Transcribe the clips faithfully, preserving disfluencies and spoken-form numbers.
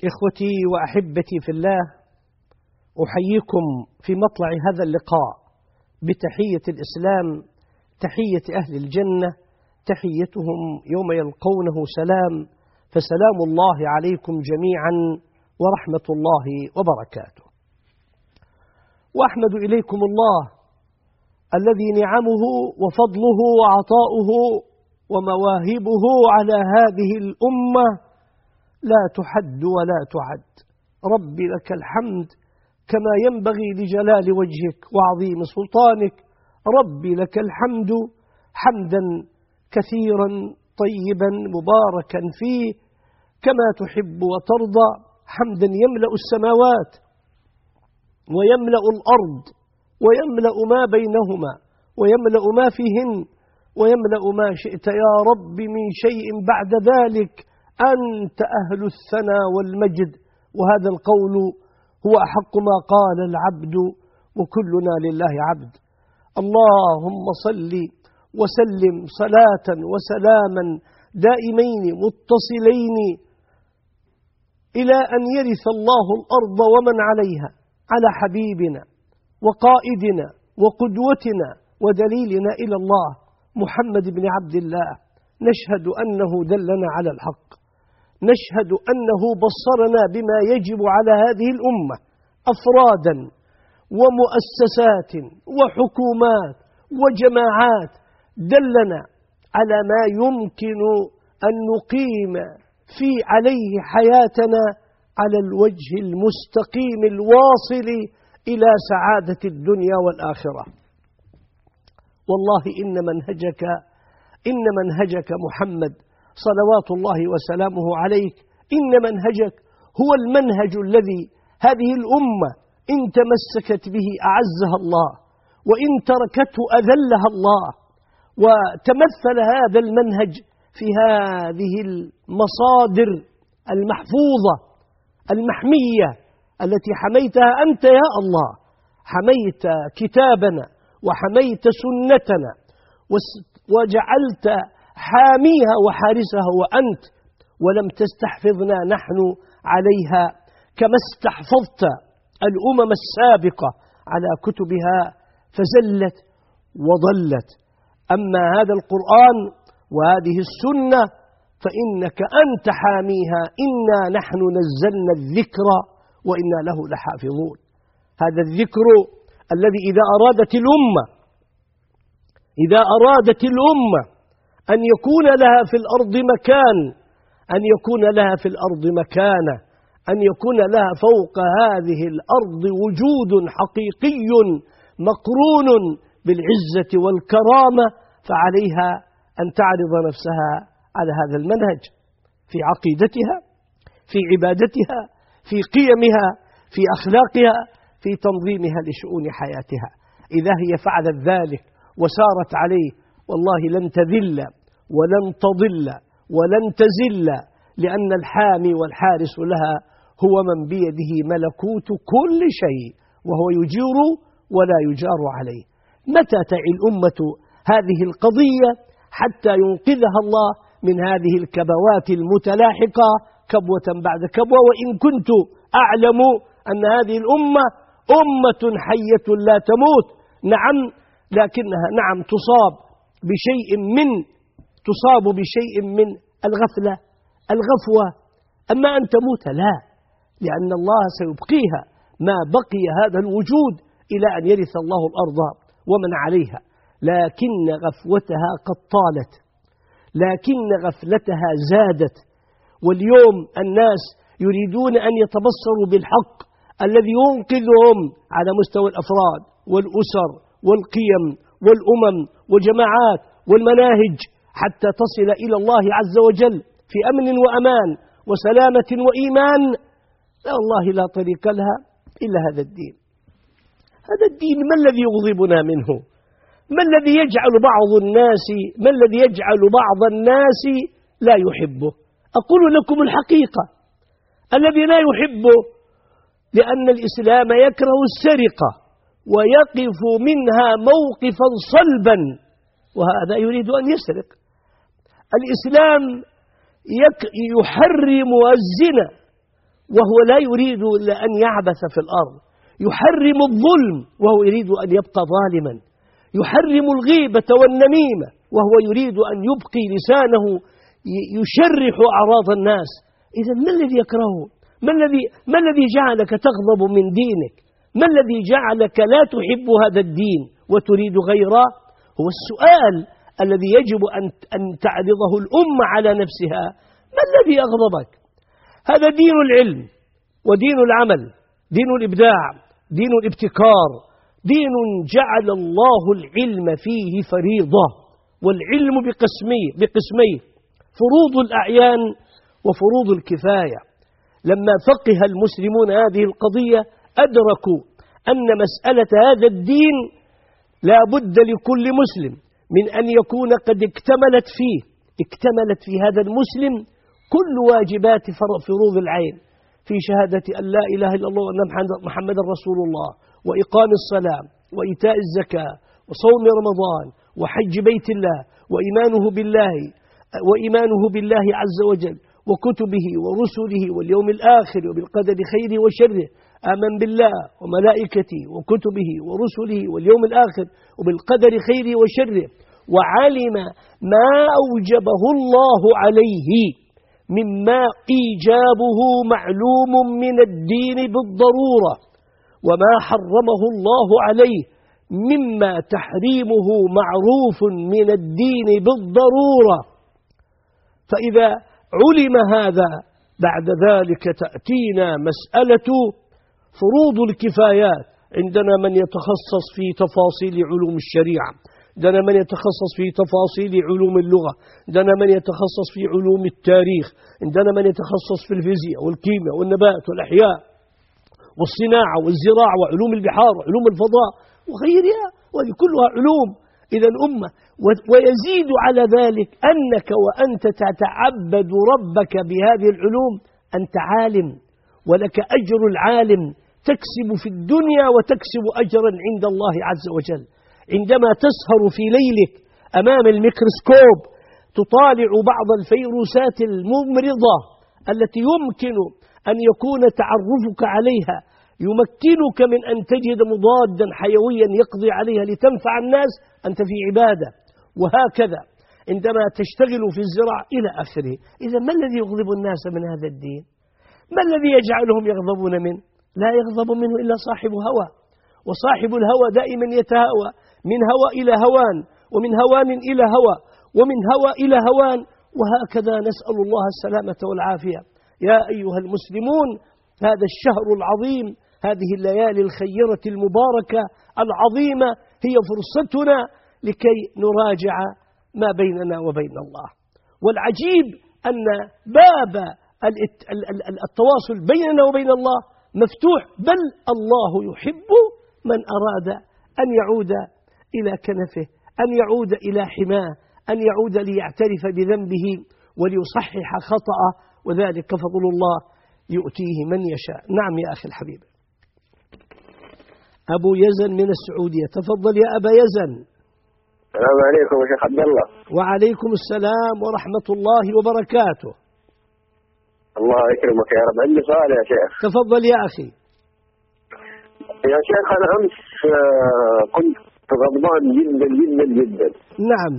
إخوتي وأحبتي في الله، أحييكم في مطلع هذا اللقاء بتحية الإسلام، تحية أهل الجنة، تحيتهم يوم يلقونه سلام، فسلام الله عليكم جميعا ورحمة الله وبركاته. وأحمد إليكم الله الذي نعمه وفضله وعطاؤه ومواهبه على هذه الأمة لا تحد ولا تعد. ربي لك الحمد كما ينبغي لجلال وجهك وعظيم سلطانك. ربي لك الحمد حمدا كثيرا طيبا مباركا فيه كما تحب وترضى، حمدا يملأ السماوات ويملأ الأرض ويملأ ما بينهما ويملأ ما فيهن ويملأ ما شئت يا رب من شيء بعد ذلك. أنت أهل الثناء والمجد، وهذا القول هو أحق ما قال العبد وكلنا لله عبد. اللهم صل وسلم صلاة وسلاما دائمين متصلين إلى أن يرث الله الأرض ومن عليها على حبيبنا وقائدنا وقدوتنا ودليلنا إلى الله محمد بن عبد الله. نشهد أنه دلنا على الحق، نشهد أنه بصرنا بما يجب على هذه الأمة أفرادا ومؤسسات وحكومات وجماعات، دلنا على ما يمكن أن نقيم في عليه حياتنا على الوجه المستقيم الواصل إلى سعادة الدنيا والآخرة. والله إن منهجك إن منهجك محمد صلوات الله وسلامه عليك، إن منهجك هو المنهج الذي هذه الأمة إن تمسكت به أعزها الله، وإن تركته أذلها الله. وتمثل هذا المنهج في هذه المصادر المحفوظة المحمية التي حميتها أنت يا الله. حميت كتابنا وحميت سنتنا وجعلت حاميها وحارسها وأنت، ولم تستحفظنا نحن عليها كما استحفظت الأمم السابقة على كتبها فزلت وضلت. أما هذا القرآن وهذه السنة فإنك أنت حاميها. إنا نحن نزلنا الذكر وإنا له لحافظون. هذا الذكر الذي إذا أرادت الأمة إذا أرادت الأمة أن يكون لها في الأرض مكان، أن يكون لها في الأرض مكانة، أن يكون لها فوق هذه الأرض وجود حقيقي مقرون بالعزة والكرامة، فعليها أن تعرض نفسها على هذا المنهج في عقيدتها، في عبادتها، في قيمها، في أخلاقها، في تنظيمها لشؤون حياتها. إذا هي فعلت ذلك وسارت عليه والله لن تذل ولن تضل ولن تزل، لأن الحامي والحارس لها هو من بيده ملكوت كل شيء، وهو يجير ولا يجار عليه. متى تعي الأمة هذه القضية حتى ينقذها الله من هذه الكبوات المتلاحقة كبوة بعد كبوة؟ وإن كنت أعلم أن هذه الأمة أمة حية لا تموت، نعم، لكنها نعم تصاب بشيء من تصاب بشيء من الغفلة الغفوة. أما أن تموت لا، لأن الله سيبقيها ما بقي هذا الوجود إلى أن يرث الله الأرض ومن عليها. لكن غفوتها قد طالت، لكن غفلتها زادت. واليوم الناس يريدون أن يتبصروا بالحق الذي ينقذهم على مستوى الأفراد والأسر والقيم والأمم والجماعات والمناهج حتى تصل إلى الله عز وجل في أمن وأمان وسلامة وإيمان. لا والله لا طريق لها إلا هذا الدين. هذا الدين ما الذي يغضبنا منه؟ ما الذي يجعل بعض الناس ما الذي يجعل بعض الناس لا يحبه؟ أقول لكم الحقيقة، الذي لا يحبه لأن الإسلام يكره السرقة ويقف منها موقفا صلبا، وهذا يريد أن يسرق. الإسلام يحرم الزنا وهو لا يريد إلا أن يعبث في الأرض، يحرم الظلم وهو يريد أن يبقى ظالما، يحرم الغيبة والنميمة وهو يريد أن يبقي لسانه يشرح أعراض الناس. إذا ما الذي يكرهه؟ ما الذي ما الذي جعلك تغضب من دينك؟ ما الذي جعلك لا تحب هذا الدين وتريد غيره؟ هو السؤال الذي يجب أن أن تعرضه الأمة على نفسها. ما الذي أغضبك؟ هذا دين العلم ودين العمل، دين الإبداع، دين الابتكار، دين جعل الله العلم فيه فريضة، والعلم بقسمي بقسمين: فروض الأعيان وفروض الكفاية. لما فقه المسلمون هذه القضية أدركوا أن مسألة هذا الدين لا بد لكل مسلم من أن يكون قد اكتملت فيه اكتملت في هذا المسلم كل واجبات فروض العين، في شهادة أن لا إله إلا الله وأن محمد رسول الله، وإقام الصلاة، وإيتاء الزكاة، وصوم رمضان، وحج بيت الله، وإيمانه بالله وإيمانه بالله عز وجل وكتبه ورسله واليوم الآخر وبالقدر خيره وشره. آمن بالله وملائكته وكتبه ورسله واليوم الآخر وبالقدر خيره وشره، وعلم ما أوجبه الله عليه مما إيجابه معلوم من الدين بالضرورة، وما حرمه الله عليه مما تحريمه معروف من الدين بالضرورة. فإذا علم هذا بعد ذلك تأتينا مسألة فروض الكفايات. عندنا من يتخصص في تفاصيل علوم الشريعة، عندنا من يتخصص في تفاصيل علوم اللغة، عندنا من يتخصص في علوم التاريخ، عندنا من يتخصص في الفيزياء والكيمياء والنبات والأحياء والصناعة والزراعة وعلوم البحار وعلوم الفضاء وغيرها، وهذه كلها علوم. إذا الأمة، ويزيد على ذلك أنك وأنت تتعبد ربك بهذه العلوم أنت عالم، ولك أجر العالم، تكسب في الدنيا وتكسب أجرا عند الله عز وجل. عندما تسهر في ليلك أمام الميكروسكوب تطالع بعض الفيروسات الممرضة التي يمكن أن يكون تعرفك عليها يمكنك من أن تجد مضادا حيويا يقضي عليها لتنفع الناس، أنت في عبادة. وهكذا عندما تشتغل في الزراعة إلى آخره. إذا ما الذي يغضب الناس من هذا الدين؟ ما الذي يجعلهم يغضبون منه؟ لا يغضب منه إلا صاحب هوى، وصاحب الهوى دائما يتهاوى من هوى إلى هوان، ومن هوان إلى هوى، ومن هوى إلى هوان، وهكذا نسأل الله السلامة والعافية. يا أيها المسلمون، هذا الشهر العظيم، هذه الليالي الخيرة المباركة العظيمة هي فرصتنا لكي نراجع ما بيننا وبين الله. والعجيب أن باب التواصل بيننا وبين الله مفتوح، بل الله يحب من أراد أن يعود إلى كنفه، أن يعود إلى حماه، أن يعود ليعترف بذنبه وليصحح خطأه، وذلك فضل الله يؤتيه من يشاء. نعم يا أخي الحبيب. أبو يزن من السعودية، تفضل يا أبا يزن. السلام عليكم يا شيخ عبد الله. وعليكم السلام ورحمة الله وبركاته. الله يكرمك يا رب. عندي سؤال يا شيخ. تفضل يا أخي. يا شيخ أنا أمس كنت غضبان جدا جدا جدا. نعم.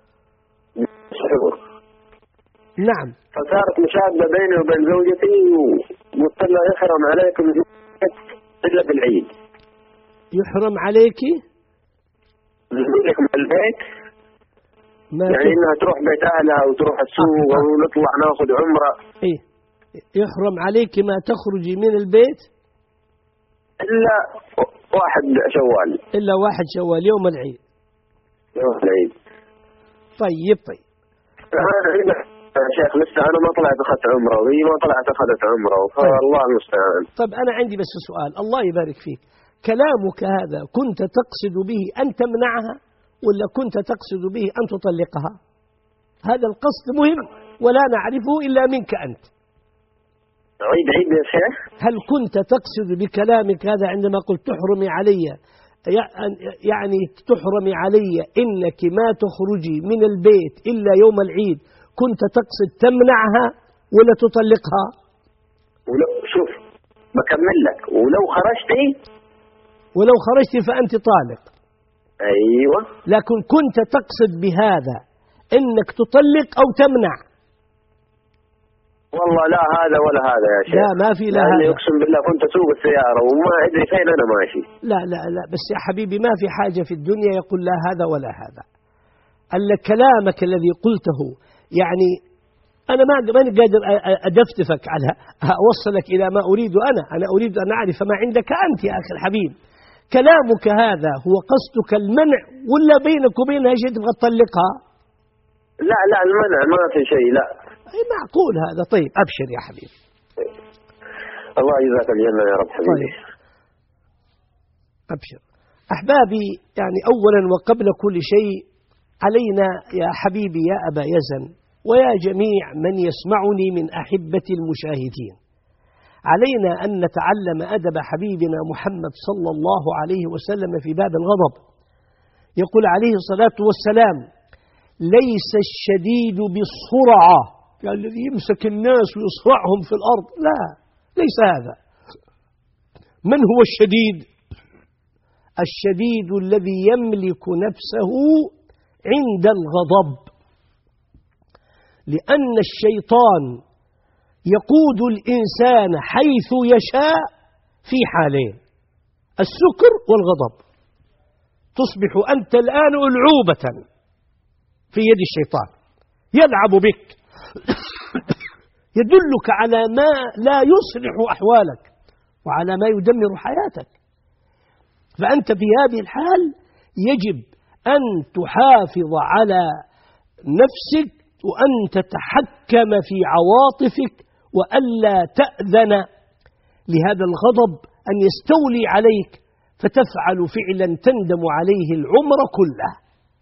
نعم. فصارت مشادة بيني وبين زوجتي وقلت لها يحرم عليكم إلا بالعيد. يحرم عليك زوجك من البيت، يعني إنها تروح بيت أهلها وتروح السوق آه. ونطلع ناخذ عمرة. إيه، يحرم عليك ما تخرجي من البيت إلا واحد شوال. إلا واحد شوال يوم العيد. يوم العيد. طيب طيب. أنا يا شيخ لسه أنا ما طلعت أخذت عمرة وهي ما طلعت أخذت عمرة، فالله المستعان. طيب أنا عندي بس سؤال، الله يبارك فيك، كلامك هذا كنت تقصد به أن تمنعها ولا كنت تقصد به أن تطلقها؟ هذا القصد مهم ولا نعرفه إلا منك أنت. عيد عيد يا شيخ. هل كنت تقصد بكلامك هذا عندما قلت تحرمي علي، يعني تحرمي علي إنك ما تخرجي من البيت إلا يوم العيد، كنت تقصد تمنعها ولا تطلقها؟ ولا شو بكمل لك. ولو خرجتي ولو خرجتي فأنت طالق. أيوة. لكن كنت تقصد بهذا أنك تطلق أو تمنع؟ والله لا هذا ولا هذا يا شيخ. لا ما في لا هذا. أقسم بالله كنت أسوق السيارة وما أدري فين أنا ماشي. لا لا لا بس يا حبيبي ما في حاجة في الدنيا يقول لا هذا ولا هذا. ألا كلامك الذي قلته يعني أنا ما ماني قادر أدفتفك على أوصلك إلى ما أريد أنا أنا أريد أن أعرف ما عندك أنت يا أخي الحبيب. كلامك هذا هو قصدك المنع ولا بينك وبينها شيء تبغى تطلقها؟ لا لا المنع ما في شيء. لا أي معقول هذا. طيب أبشر يا حبيبي. الله يجزاك الجنة يا رب حبيبي. طيب. أبشر أحبابي. يعني أولا وقبل كل شيء علينا يا حبيبي يا أبا يزن ويا جميع من يسمعني من أحبة المشاهدين، علينا أن نتعلم أدب حبيبنا محمد صلى الله عليه وسلم في باب الغضب. يقول عليه الصلاة والسلام: ليس الشديد بالصرعة، يعني الذي يمسك الناس ويصرعهم في الأرض، لا ليس هذا. من هو الشديد؟ الشديد الذي يملك نفسه عند الغضب، لأن الشيطان يقود الإنسان حيث يشاء في حالين: السكر والغضب. تصبح أنت الآن ألعوبة في يد الشيطان يلعب بك يدلك على ما لا يصلح أحوالك وعلى ما يدمر حياتك. فأنت في هذه الحال يجب أن تحافظ على نفسك وأن تتحكم في عواطفك وألا تأذن لهذا الغضب أن يستولي عليك فتفعل فعلا تندم عليه العمر كله.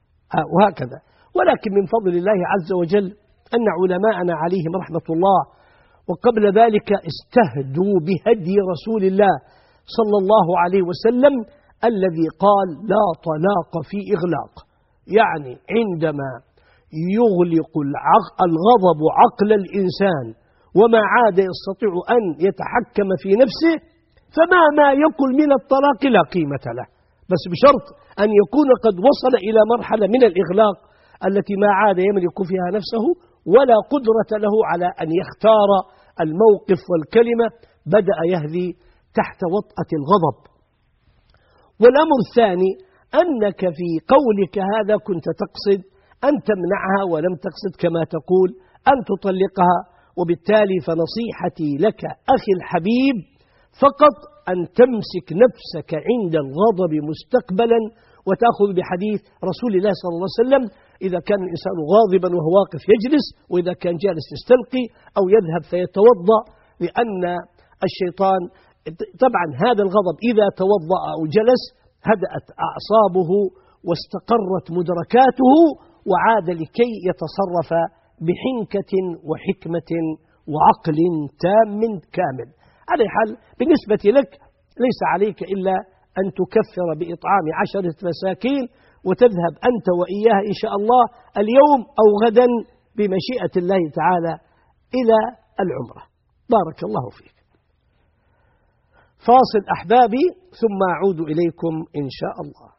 وهكذا. ولكن من فضل الله عز وجل أن علماءنا عليهم رحمة الله وقبل ذلك استهدوا بهدي رسول الله صلى الله عليه وسلم الذي قال: لا طلاق في إغلاق. يعني عندما يغلق الغضب عقل الإنسان وما عاد يستطيع أن يتحكم في نفسه فما ما يقل من الطلاق لا قيمة له، بس بشرط أن يكون قد وصل إلى مرحلة من الإغلاق التي ما عاد يملك فيها نفسه ولا قدرة له على أن يختار الموقف والكلمة، بدأ يهذي تحت وطأة الغضب. والأمر الثاني أنك في قولك هذا كنت تقصد أن تمنعها ولم تقصد كما تقول أن تطلقها، وبالتالي فنصيحتي لك أخي الحبيب فقط أن تمسك نفسك عند الغضب مستقبلا وتأخذ بحديث رسول الله صلى الله عليه وسلم: إذا كان الإنسان غاضبا وهو واقف يجلس، وإذا كان جالس يستلقي أو يذهب فيتوضأ، لأن الشيطان طبعا هذا الغضب إذا توضأ أو جلس هدأت أعصابه واستقرت مدركاته وعاد لكي يتصرف بحنكة وحكمة وعقل تام كامل. على حال بالنسبة لك ليس عليك إلا أن تكفر بإطعام عشرة مساكين وتذهب أنت وإياها إن شاء الله اليوم أو غدا بمشيئة الله تعالى إلى العمرة. بارك الله فيك. فاصل أحبابي ثم أعود إليكم إن شاء الله.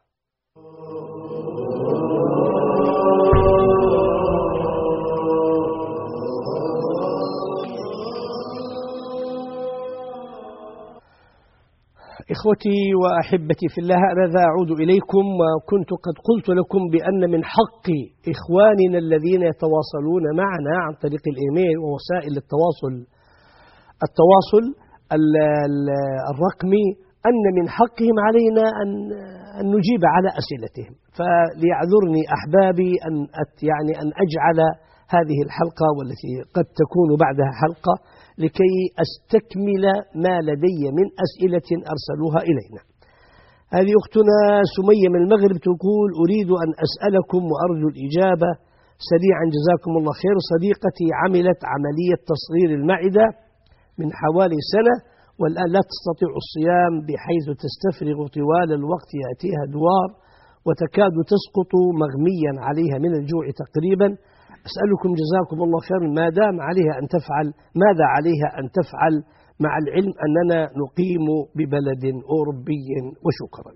إخوتي وأحبتي في الله، أنا أعود إليكم. وكنت قد قلت لكم بأن من حق إخواننا الذين يتواصلون معنا عن طريق الإيميل ووسائل التواصل التواصل الرقمي أن من حقهم علينا أن أن نجيب على أسئلتهم. فليعذرني أحبابي أن يعني أن أجعل هذه الحلقة والتي قد تكون بعدها حلقة لكي أستكمل ما لدي من أسئلة أرسلوها إلينا. هذه أختنا سمية من المغرب تقول: أريد أن أسألكم وأرجو الإجابة سريعا جزاكم الله خير. صديقتي عملت عملية تصغير المعدة من حوالي سنة والآن لا تستطيع الصيام بحيث تستفرغ طوال الوقت، يأتيها دوار وتكاد تسقط مغميا عليها من الجوع تقريبا. أسألكم جزاكم الله خير ما دام عليها أن تفعل ماذا عليها أن تفعل مع العلم أننا نقيم ببلد أوروبي وشكرا.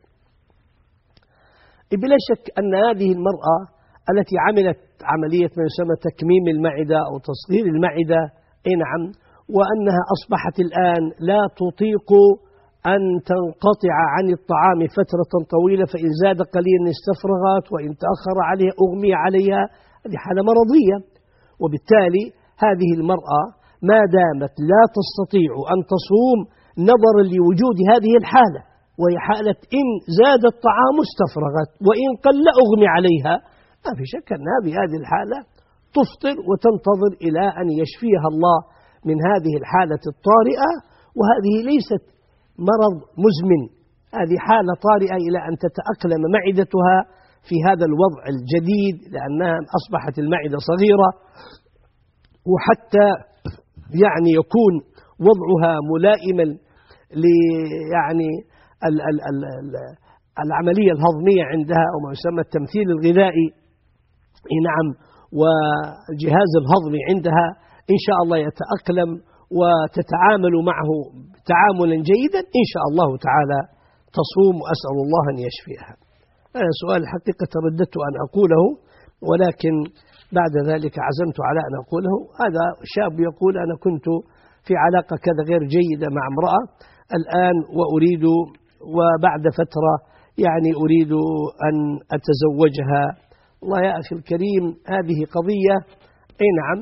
بلا شك أن هذه المرأة التي عملت عملية ما يسمى تكميم المعدة أو تصغير المعدة، أي نعم، وأنها أصبحت الآن لا تطيق أن تنقطع عن الطعام فترة طويلة، فإن زاد قليلا استفرغت وإن تأخر عليها أغمي عليها، هذه حالة مرضية. وبالتالي هذه المرأة ما دامت لا تستطيع أن تصوم نظرا لوجود هذه الحالة، وهي حالة إن زاد الطعام استفرغت وإن قل أغمي عليها، ما في شك أنها بهذه الحالة تفطر وتنتظر إلى أن يشفيها الله من هذه الحالة الطارئة. وهذه ليست مرض مزمن، هذه حالة طارئة إلى أن تتأقلم معدتها في هذا الوضع الجديد، لأنها أصبحت المعدة صغيرة، وحتى يعني يكون وضعها ملائما ل يعني ال ال ال ال العملية الهضمية عندها أو ما يسمى التمثيل الغذائي، نعم، والجهاز الهضمي عندها إن شاء الله يتأقلم وتتعامل معه تعاملا جيدا إن شاء الله تعالى تصوم، وأسأل الله أن يشفيها. هذا سؤال الحقيقة ترددت أن أقوله، ولكن بعد ذلك عزمت على أن أقوله. هذا شاب يقول أنا كنت في علاقة كذا غير جيدة مع امرأة الآن وأريد وبعد فترة يعني أريد أن أتزوجها. والله يا أخي الكريم هذه قضية، أي نعم،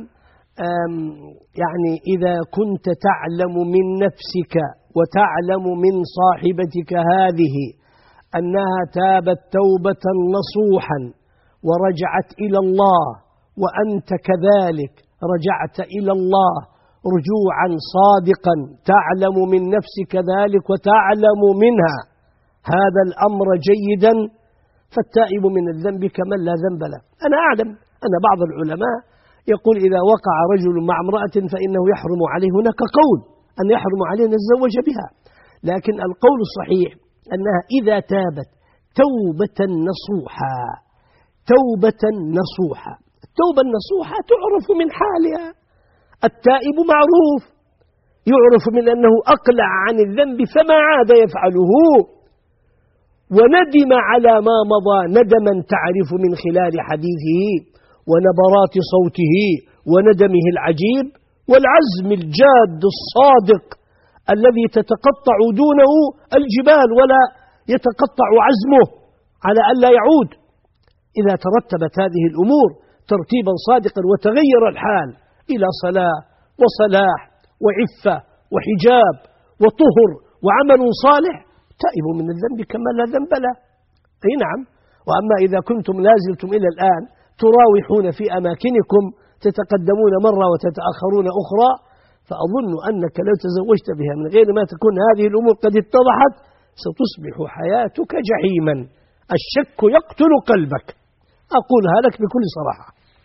يعني إذا كنت تعلم من نفسك وتعلم من صاحبتك هذه أنها تابت توبة نصوحا ورجعت إلى الله، وأنت كذلك رجعت إلى الله رجوعا صادقا، تعلم من نفسك ذلك وتعلم منها هذا الأمر جيدا، فالتائب من الذنب كمن لا ذنب له. أنا أعلم أن بعض العلماء يقول إذا وقع رجل مع امرأة فإنه يحرم عليه، هناك قول أن يحرم عليه أن يتزوج بها، لكن القول الصحيح أنها إذا تابت توبة نصوحا، توبة نصوحا. التوبة النصوحة تعرف من حالها، التائب معروف يعرف من أنه أقلع عن الذنب فما عاد يفعله، وندم على ما مضى ندما تعرف من خلال حديثه ونبرات صوته وندمه العجيب، والعزم الجاد الصادق الذي تتقطع دونه الجبال ولا يتقطع عزمه على ألا يعود. إذا ترتبت هذه الأمور ترتيبا صادقا وتغير الحال إلى صلاة وصلاح وعفة وحجاب وطهر وعمل صالح، تائب من الذنب كما لا ذنب له. أي نعم. وأما إذا كنتم لازلتم إلى الآن تراوحون في أماكنكم، تتقدمون مرة وتتأخرون أخرى، فأظن أنك لو تزوجت بها من غير ما تكون هذه الأمور قد اتضحت ستصبح حياتك جحيما، الشك يقتل قلبك، أقولها لك بكل صراحة.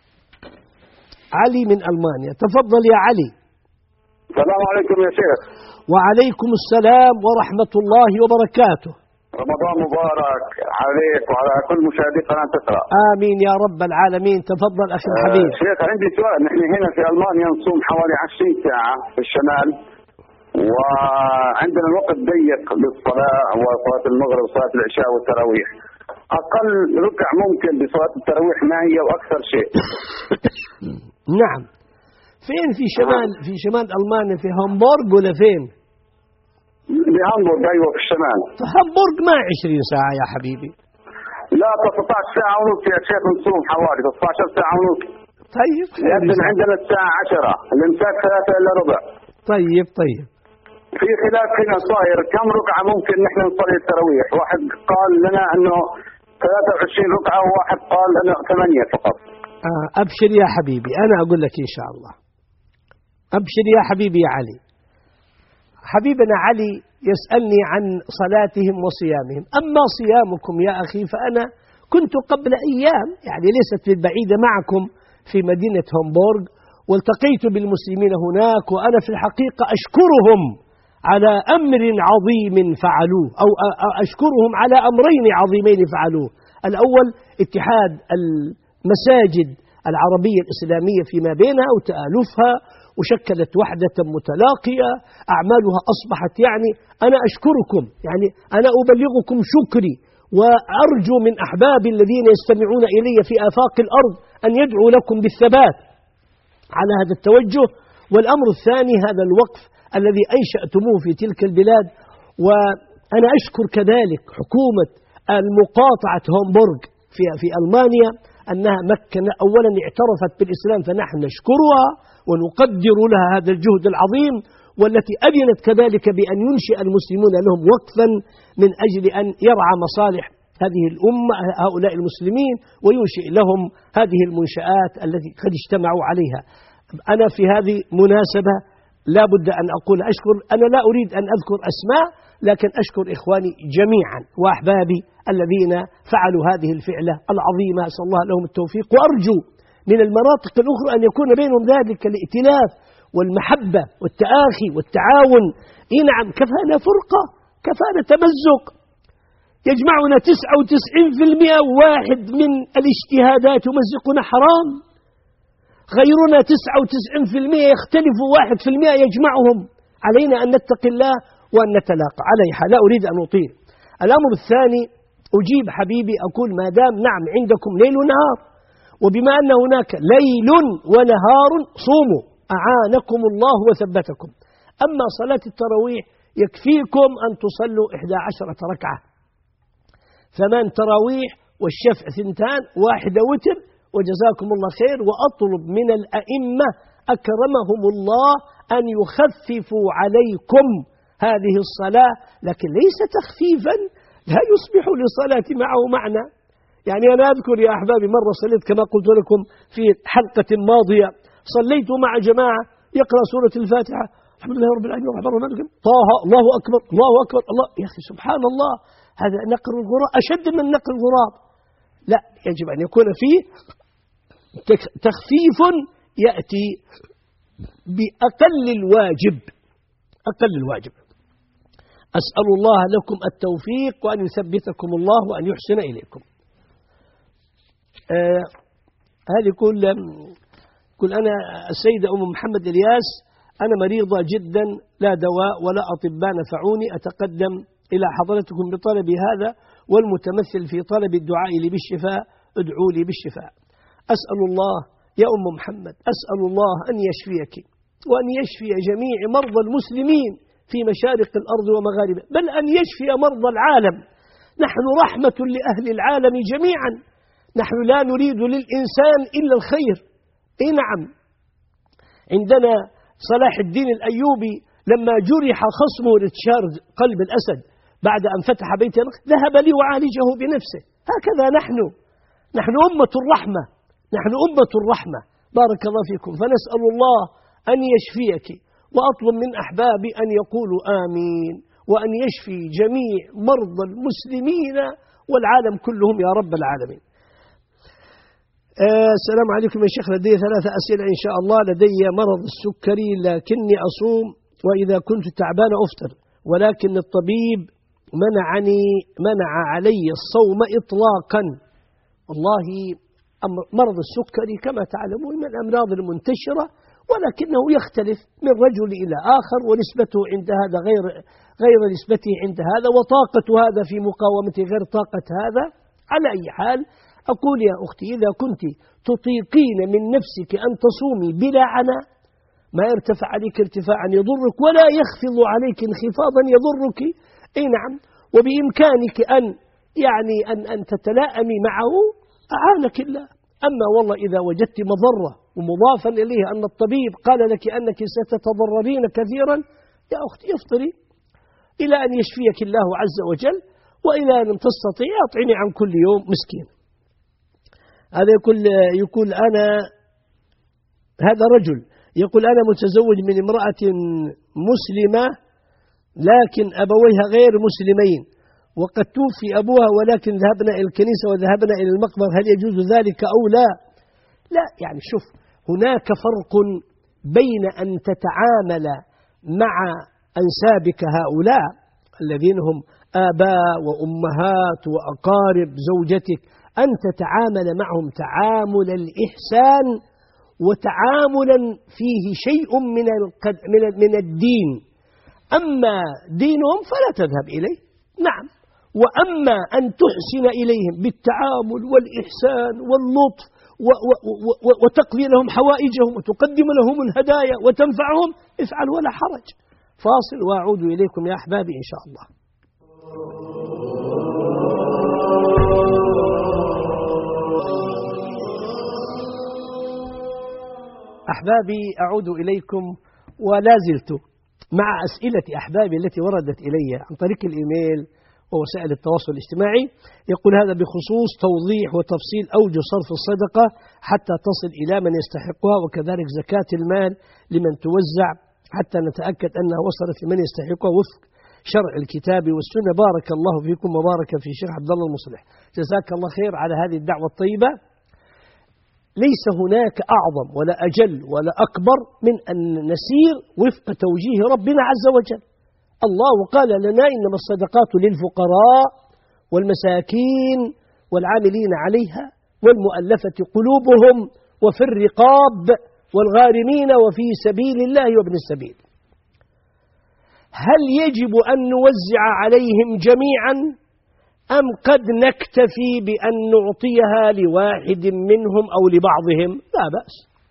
علي من ألمانيا، تفضل يا علي. السلام عليكم يا شيخ. وعليكم السلام ورحمة الله وبركاته. رمضان مبارك عليك وعلى كل مشاهدي قناة تقرأ. آمين يا رب العالمين. تفضل أخي الحبيب. آه شيخ عندي سؤال، نحن هنا في ألمانيا نصوم حوالي عشرين ساعة في الشمال، وعندنا الوقت ضيق للصلاة وصلاة المغرب وصلاة العشاء والتراويح. أقل ركع ممكن بصلاة التراويح ما هي وأكثر شيء؟ نعم. فين في شمال في شمال ألمانيا؟ في هامبورغ ولا فين؟ في هامبورغ. أيوة في الشمال. في هامبورغ ما عشرين ساعة يا حبيبي. لا تسعة عشر ساعة ونص يا شيخ، نصوم حوالي تسعة عشر ساعة ونص. طيب يبدأ عندنا الساعة عشرة، الإمساك ثلاثة إلا ربع. طيب طيب. في خلاف هنا صاير كم ركعة ممكن نحن نصلي التراويح؟ واحد قال لنا أنه ثلاثة وعشرين ركعة، وواحد قال أنه ثمانية فقط. آه أبشر يا حبيبي، أنا أقول لك إن شاء الله. أبشر يا حبيبي يا علي. حبيبنا علي يسألني عن صلاتهم وصيامهم. أما صيامكم يا أخي فأنا كنت قبل أيام يعني ليست بالبعيدة معكم في مدينة هامبورغ، والتقيت بالمسلمين هناك، وأنا في الحقيقة أشكرهم على أمر عظيم فعلوه، أو أشكرهم على أمرين عظيمين فعلوه. الأول اتحاد المساجد العربية الإسلامية فيما بينها وتآلفها، وشكلت وحدة متلاقية، أعمالها أصبحت يعني أنا أشكركم، يعني أنا أبلغكم شكري، وأرجو من أحبابي الذين يستمعون إلي في آفاق الأرض أن يدعوا لكم بالثبات على هذا التوجه. والأمر الثاني هذا الوقف الذي أنشأتموه في تلك البلاد، وأنا أشكر كذلك حكومة المقاطعة هومبورغ في في ألمانيا أنها مكن أولا اعترفت بالإسلام، فنحن نشكرها ونقدر لها هذا الجهد العظيم، والتي أذنت كذلك بأن ينشئ المسلمون لهم وقفا من أجل أن يرعى مصالح هذه الأمة هؤلاء المسلمين، وينشئ لهم هذه المنشآت التي قد اجتمعوا عليها. أنا في هذه مناسبة لا بد أن أقول أشكر، أنا لا أريد أن أذكر أسماء، لكن أشكر إخواني جميعا وأحبابي الذين فعلوا هذه الفعلة العظيمة، أسأل الله لهم التوفيق، وأرجو من المناطق الأخرى أن يكون بينهم ذلك الائتلاف والمحبة والتآخي والتعاون. إيه نعم، كفانا فرقة، كفانا تمزق، يجمعنا تسعة وتسعين بالمئة واحد من الاجتهادات يمزقنا حرام، غيرنا تسعة وتسعين بالمئة يختلف واحد في المئة يجمعهم. علينا أن نتقي الله وأن نتلاقى. عليها لا أريد أن أطيل. الأمر الثاني أجيب حبيبي أقول ما دام نعم عندكم ليل ونهار، وبما أن هناك ليل ونهار صوموا أعانكم الله وثبتكم. أما صلاة التراويح يكفيكم أن تصلوا إحدى عشرة ركعة، ثمان تراويح والشفع ثنتان واحدة وتر، وجزاكم الله خير. وأطلب من الأئمة أكرمهم الله أن يخففوا عليكم هذه الصلاة، لكن ليس تخفيفا لا يصبح للصلاة معه معنى. يعني أنا أذكر يا أحبابي مرة صليت كما قلت لكم في حلقة ماضية، صليت مع جماعة يقرأ سورة الفاتحة الحمد لله رب العالمين الرحمن الرحيم طه الله أكبر الله أكبر الله، يا أخي سبحان الله، هذا نقر الغراب أشد من نقر الغراب. لا، يجب أن يكون فيه تخفيف يأتي بأقل الواجب، أقل الواجب. أسأل الله لكم التوفيق وأن يثبتكم الله وأن يحسن إليكم. آه هذه كل كل أنا السيدة أم محمد إلياس، أنا مريضة جدا لا دواء ولا أطباء نفعوني، أتقدم إلى حضرتكم بطلب هذا والمتمثل في طلب الدعاء لي بالشفاء، ادعوا لي بالشفاء. أسأل الله يا أم محمد، أسأل الله أن يشفيك وأن يشفي جميع مرضى المسلمين في مشارق الأرض ومغاربها، بل أن يشفي مرضى العالم. نحن رحمة لأهل العالم جميعا، نحن لا نريد للإنسان إلا الخير. إيه نعم، عندنا صلاح الدين الأيوبي لما جرح خصمه ريتشارد قلب الأسد بعد أن فتح بيت المقدس ذهب لي وعالجه بنفسه. هكذا نحن نحن أمة الرحمة، نحن أمة الرحمة. بارك الله فيكم. فنسأل الله أن يشفيك، وأطلب من أحبابي أن يقولوا آمين، وأن يشفي جميع مرضى المسلمين والعالم كلهم يا رب العالمين. آه السلام عليكم يا شيخ، لدي ثلاثة أسئلة إن شاء الله. لدي مرض السكري لكني أصوم، وإذا كنت تعبان أفطر، ولكن الطبيب منعني منع علي الصوم إطلاقا. والله مرض السكري كما تعلمون من الأمراض المنتشرة، ولكنه يختلف من رجل إلى آخر، ونسبته عند هذا غير غير نسبته عند هذا، وطاقة هذا في مقاومته غير طاقة هذا. على أي حال أقول يا أختي إذا كنت تطيقين من نفسك أن تصومي بلا عناء، ما يرتفع عليك ارتفاعا يضرك ولا يخفض عليك انخفاضا يضرك، أي نعم، وبإمكانك أن يعني أن أن تتلائمي معه، أعانك الله. أما والله إذا وجدت مضرة ومضافا إليه أن الطبيب قال لك أنك ستتضررين كثيرا، يا أختي افطري إلى أن يشفيك الله عز وجل، وإذا لم تستطيع أطعمي عن كل يوم مسكين. هذا يقول يقول أنا هذا رجل يقول أنا متزوج من امرأة مسلمة لكن أبويها غير مسلمين، وقد توفي أبوها ولكن ذهبنا إلى الكنيسة وذهبنا إلى المقبرة، هل يجوز ذلك أو لا؟ لا، يعني شوف، هناك فرق بين أن تتعامل مع أنسابك هؤلاء الذين هم آباء وأمهات وأقارب زوجتك، أن تتعامل معهم تعامل الإحسان، وتعاملا فيه شيء من من الدين. أما دينهم فلا تذهب إليه، نعم، وأما أن تحسن إليهم بالتعامل والإحسان واللطف وتقضي لهم حوائجهم وتقدم لهم الهدايا وتنفعهم، افعل ولا حرج. فاصل وأعود إليكم يا أحبابي إن شاء الله. أحبابي أعود إليكم ولا زلت مع أسئلة أحبابي التي وردت إلي عن طريق الإيميل ووسائل التواصل الاجتماعي. يقول هذا بخصوص توضيح وتفصيل أوجه صرف الصدقة حتى تصل إلى من يستحقها، وكذلك زكاة المال لمن توزع حتى نتأكد أنها وصلت لمن يستحقها وفق شرع الكتاب والسنة. بارك الله فيكم وبارك في الشيخ عبد الله المصلح، جزاك الله خير على هذه الدعوة الطيبة. ليس هناك أعظم ولا أجل ولا أكبر من أن نسير وفق توجيه ربنا عز وجل. الله قال لنا إنما الصدقات للفقراء والمساكين والعاملين عليها والمؤلفة قلوبهم وفي الرقاب والغارمين وفي سبيل الله وابن السبيل. هل يجب أن نوزع عليهم جميعا أم قد نكتفي بأن نعطيها لواحد منهم أو لبعضهم؟ لا بأس،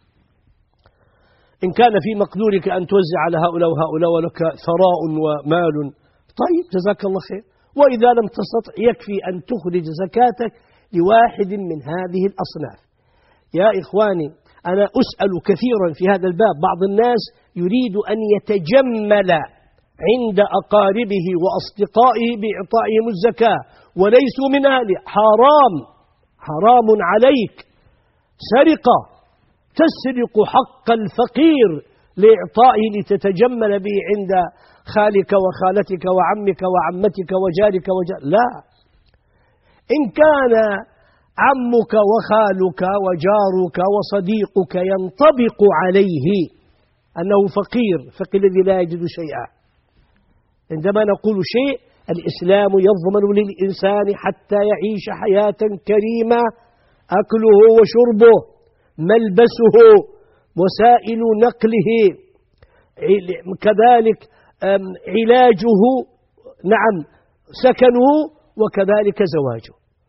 إن كان في مقدورك أن توزع على هؤلاء وهؤلاء ولك ثراء ومال، طيب جزاك الله خير. وإذا لم تستطع يكفي أن تخرج زكاتك لواحد من هذه الأصناف. يا إخواني، أنا أسأل كثيرا في هذا الباب، بعض الناس يريد أن يتجمل عند أقاربه وأصدقائه بإعطائهم الزكاة وليسوا من أهله. حرام، حرام عليك، سرقة، تسرق حق الفقير لإعطائه لتتجمل به عند خالك وخالتك وعمك وعمتك وجارك وجار. لا، إن كان عمك وخالك وجارك وصديقك ينطبق عليه أنه فقير، فقير الذي لا يجد شيئا. عندما نقول شيء، الإسلام يضمن للإنسان حتى يعيش حياة كريمة أكله وشربه، ملبسه، وسائل نقله، كذلك علاجه، نعم، سكنه، وكذلك زواجه.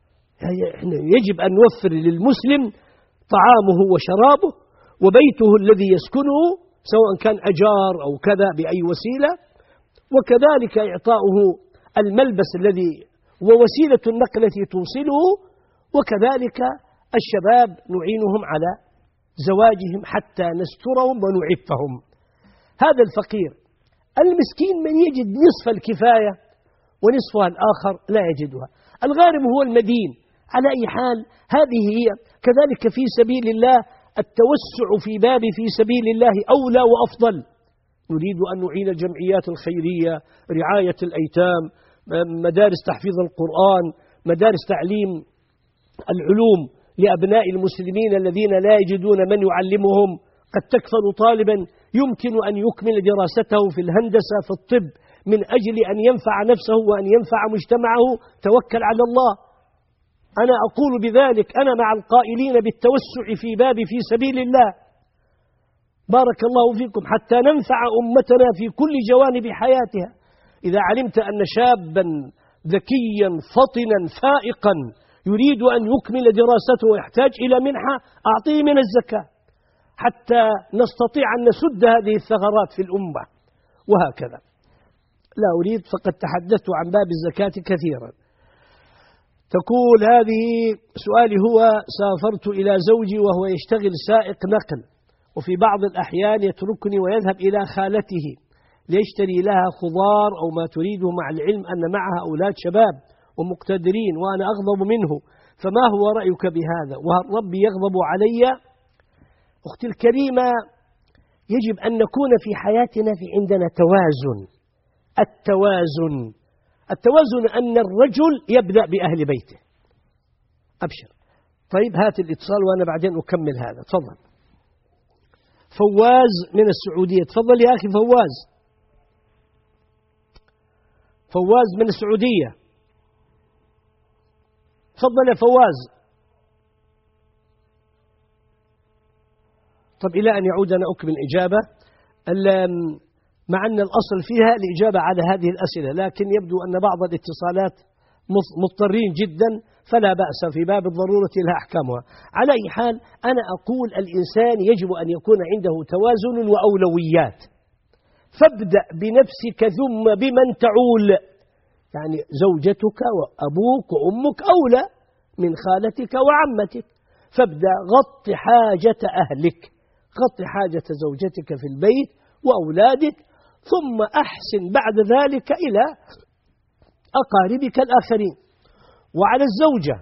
يجب أن نوفر للمسلم طعامه وشرابه وبيته الذي يسكنه، سواء كان أجار أو كذا بأي وسيلة، وكذلك إعطاؤه الملبس الذي ووسيلة النقل التي توصله، وكذلك الشباب نعينهم على زواجهم حتى نسترهم ونعفهم. هذا الفقير. المسكين من يجد نصف الكفاية ونصفها الآخر لا يجدها. الغارم هو المدين. على أي حال، هذه هي. كذلك في سبيل الله، التوسع في باب في سبيل الله أولى وأفضل. نريد أن نعين الجمعيات الخيرية، رعاية الأيتام، مدارس تحفيظ القرآن، مدارس تعليم العلوم لأبناء المسلمين الذين لا يجدون من يعلمهم. قد تكفل طالبا يمكن أن يكمل دراسته في الهندسة في الطب من أجل أن ينفع نفسه وأن ينفع مجتمعه. توكل على الله. أنا أقول بذلك، أنا مع القائلين بالتوسع في باب في سبيل الله. بارك الله فيكم، حتى ننفع أمتنا في كل جوانب حياتها. إذا علمت أن شابا ذكيا فطنا فائقا يريد أن يكمل دراسته ويحتاج إلى منحة، أعطيه من الزكاة حتى نستطيع أن نسد هذه الثغرات في الأمة. وهكذا. لا أريد، فقد تحدثت عن باب الزكاة كثيرا. تقول هذه سؤالي هو: سافرت إلى زوجي وهو يشتغل سائق نقل، وفي بعض الأحيان يتركني ويذهب إلى خالته ليشتري لها خضار أو ما تريده، مع العلم أن معها أولاد شباب ومقتدرين وأنا أغضب منه، فما هو رأيك بهذا؟ وهل ربي يغضب علي؟ أختي الكريمة، يجب أن نكون في حياتنا في عندنا توازن. التوازن التوازن أن الرجل يبدأ بأهل بيته. أبشر. طيب هات الاتصال وأنا بعدين أكمل هذا. تفضل. فواز من السعودية. تفضل يا أخي فواز. فواز من السعودية. تفضل يا فواز. طب إلى أن يعود أنا أكمل الإجابة، مع أن الأصل فيها الإجابة على هذه الأسئلة، لكن يبدو أن بعض الاتصالات مضطرين جدا، فلا بأس في باب الضرورة لها أحكامها. على أي حال أنا أقول الإنسان يجب أن يكون عنده توازن وأولويات، فابدأ بنفسك ثم بمن تعول، يعني زوجتك وأبوك وأمك أولى من خالتك وعمتك، فابدأ غط حاجة أهلك، غط حاجة زوجتك في البيت وأولادك، ثم أحسن بعد ذلك إلى أقاربك الآخرين. وعلى الزوجة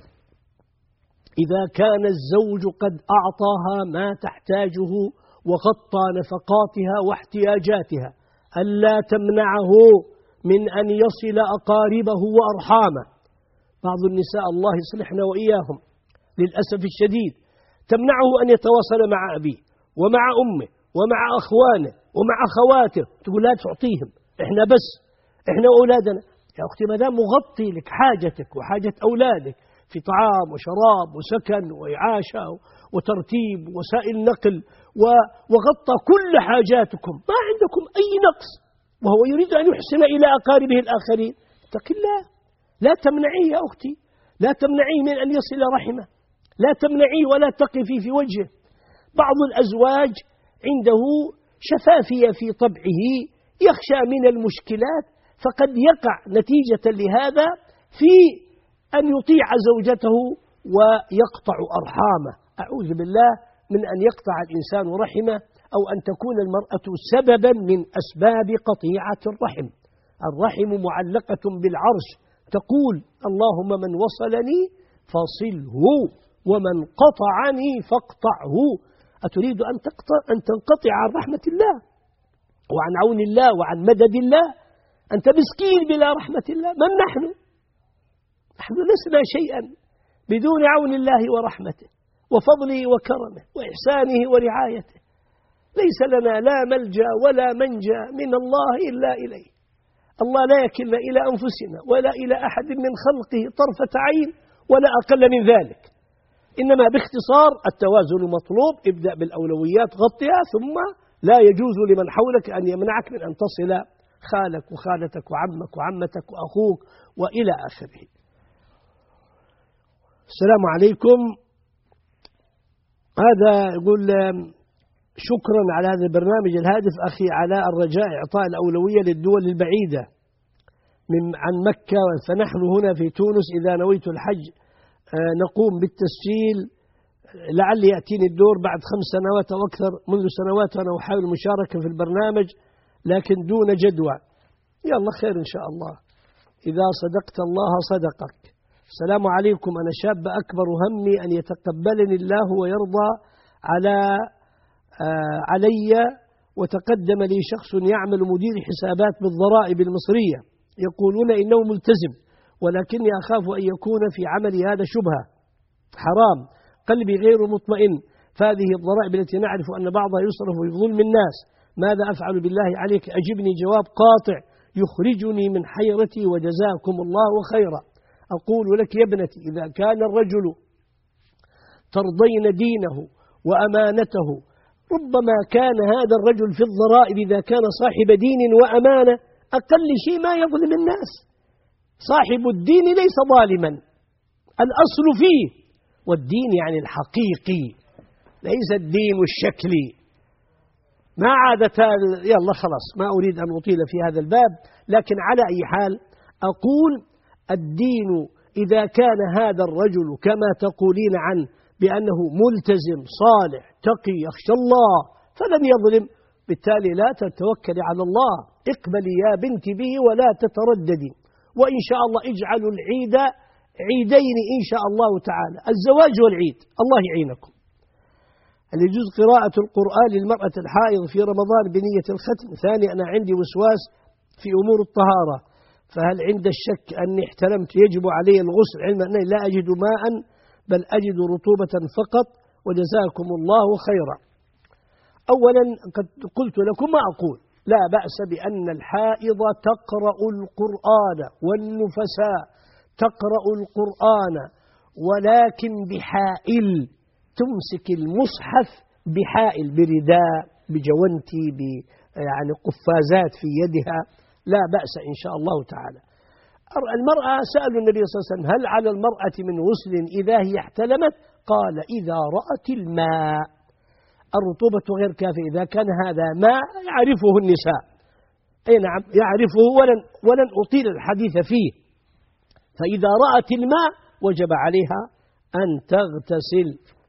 إذا كان الزوج قد أعطاها ما تحتاجه وغطى نفقاتها واحتياجاتها، ألا تمنعه من أن يصل أقاربه وأرحامه. بعض النساء الله يصلحنا وإياهم للأسف الشديد تمنعه أن يتواصل مع أبيه ومع أمه ومع أخوانه ومع أخواته، تقول لا تعطيهم، إحنا بس إحنا وأولادنا. يا أختي ما دام مغطي لك حاجتك وحاجة أولادك في طعام وشراب وسكن وإعاشة وترتيب وسائل نقل وغطى كل حاجاتكم، ما عندكم أي نقص، وهو يريد أن يحسن إلى أقاربه الآخرين، اتق الله، لا تمنعيه يا أختي، لا تمنعيه من أن يصل رحمه، لا تمنعيه ولا تقفي في وجهه. بعض الأزواج عنده شفافية في طبعه، يخشى من المشكلات، فقد يقع نتيجة لهذا في أن يطيع زوجته ويقطع أرحامه. أعوذ بالله من أن يقطع الإنسان رحمه، أو أن تكون المرأة سببا من أسباب قطيعة الرحم. الرحم معلقة بالعرش، تقول اللهم من وصلني فصله ومن قطعني فاقطعه. أتريد أن تقطع أن تنقطع عن رحمة الله وعن عون الله وعن مدد الله؟ أنت مسكين بلا رحمة الله. من نحن؟ نحن لسنا شيئا بدون عون الله ورحمته وفضله وكرمه وإحسانه ورعايته. ليس لنا لا ملجأ ولا منجا من الله إلا إليه. الله لا يكلنا إلى أنفسنا ولا إلى أحد من خلقه طرفة عين ولا أقل من ذلك. إنما باختصار التوازن مطلوب، ابدأ بالأولويات غطها، ثم لا يجوز لمن حولك أن يمنعك من أن تصل خالك وخالتك وعمك وعمتك وأخوك وإلى آخره. السلام عليكم. هذا يقول شكرا على هذا البرنامج الهادف أخي علاء، الرجاء إعطاء الأولوية للدول البعيدة من عن مكة، فنحن هنا في تونس إذا نويت الحج نقوم بالتسجيل، لعل يأتيني الدور بعد خمس سنوات أو أكثر. منذ سنوات أنا أحاول المشاركة في البرنامج لكن دون جدوى. يلا خير إن شاء الله، إذا صدقت الله صدقك. السلام عليكم. أنا شاب أكبر همي أن يتقبلني الله ويرضى على آه علي، وتقدم لي شخص يعمل مدير حسابات بالضرائب المصرية، يقولون إنه ملتزم، ولكني أخاف أن يكون في عملي هذا شبهة حرام، قلبي غير مطمئن، فهذه الضرائب التي نعرف أن بعضها يصرف في ظلم الناس، ماذا أفعل بالله عليك؟ أجبني جواب قاطع يخرجني من حيرتي وجزاكم الله خيرا. أقول لك يا ابنتي، إذا كان الرجل ترضين دينه وأمانته، ربما كان هذا الرجل في الضرائب إذا كان صاحب دين وأمانة أقل شيء ما يظلم الناس. صاحب الدين ليس ظالما، الأصل فيه، والدين يعني الحقيقي ليس الدين الشكلي. ما عادة يلا خلاص، ما أريد أن أطيل في هذا الباب، لكن على أي حال أقول الدين إذا كان هذا الرجل كما تقولين عنه بأنه ملتزم صالح تقي يخشى الله فلن يظلم، بالتالي لا تتوكلي على الله، اقبلي يا بنتي به ولا تترددي، وإن شاء الله اجعلوا العيد عيدين إن شاء الله تعالى، الزواج والعيد، الله يعينكم. هل يجوز قراءة القرآن للمرأة الحائض في رمضان بنية الختم؟ ثاني، أنا عندي وسواس في أمور الطهارة، فهل عند الشك أني احتلمت يجب علي الغسل، علما أني لا أجد ماء بل أجد رطوبة فقط، وجزاكم الله خيرا. أولا قد قلت لكم ما أقول، لا بأس بأن الحائض تقرأ القرآن والنفساء تقرأ القرآن، ولكن بحائل، تمسك المصحف بحائل، برداء، بجوانتي، ب يعني قفازات في يدها، لا بأس إن شاء الله تعالى. المرأة سألوا النبي صلى الله عليه وسلم: هل على المرأة من غسل إذا هي احتلمت؟ قال: إذا رأت الماء. الرطوبة غير كافية، إذا كان هذا ماء يعرفه النساء، أي نعم يعرفه، ولن, ولن أطيل الحديث فيه. فإذا رأت الماء وجب عليها أن تغتسل.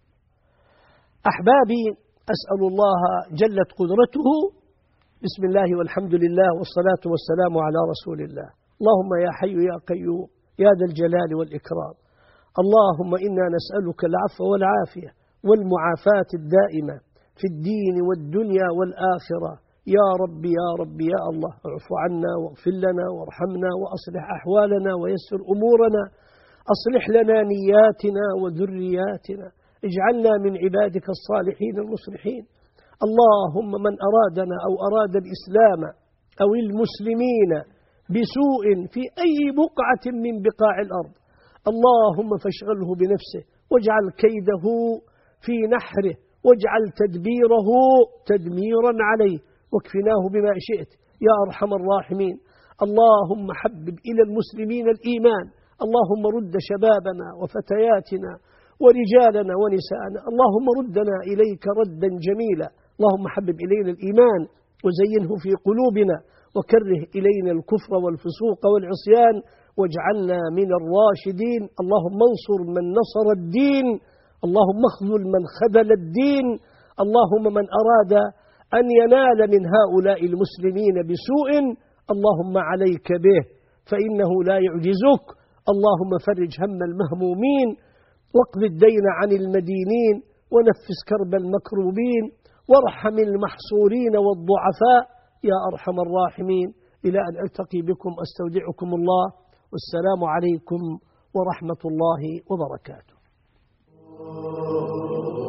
أحبابي، أسأل الله جلت قدرته، بسم الله والحمد لله والصلاة والسلام على رسول الله. اللهم يا حي يا قيوم يا ذا الجلال والإكرام، اللهم إنا نسألك العفو والعافية والمعافاة الدائمة في الدين والدنيا والآخرة. يا رب يا رب يا الله، اعف عنا واغفر لنا وارحمنا وأصلح أحوالنا ويسر أمورنا، أصلح لنا نياتنا وذرياتنا، اجعلنا من عبادك الصالحين المصلحين. اللهم من أرادنا أو أراد الإسلام أو المسلمين بسوء في أي بقعة من بقاع الأرض، اللهم فاشغله بنفسه واجعل كيده في نحره واجعل تدبيره تدميرا عليه، واكفناه بما شئت يا أرحم الراحمين. اللهم حبب إلى المسلمين الإيمان، اللهم رد شبابنا وفتياتنا ورجالنا ونساءنا، اللهم ردنا إليك ردا جميلا. اللهم حبب إلينا الإيمان وزينه في قلوبنا، وكره إلينا الكفر والفسوق والعصيان، واجعلنا من الراشدين. اللهم انصر من نصر الدين، اللهم اخذل من خذل الدين. اللهم من أراد أن ينال من هؤلاء المسلمين بسوء، اللهم عليك به فإنه لا يعجزك. اللهم فرج هم المهمومين، واقض الدين عن المدينين، ونفس كرب المكروبين، وارحم المحصورين والضعفاء يا أرحم الراحمين. إلى أن ألتقي بكم أستودعكم الله، والسلام عليكم ورحمة الله وبركاته.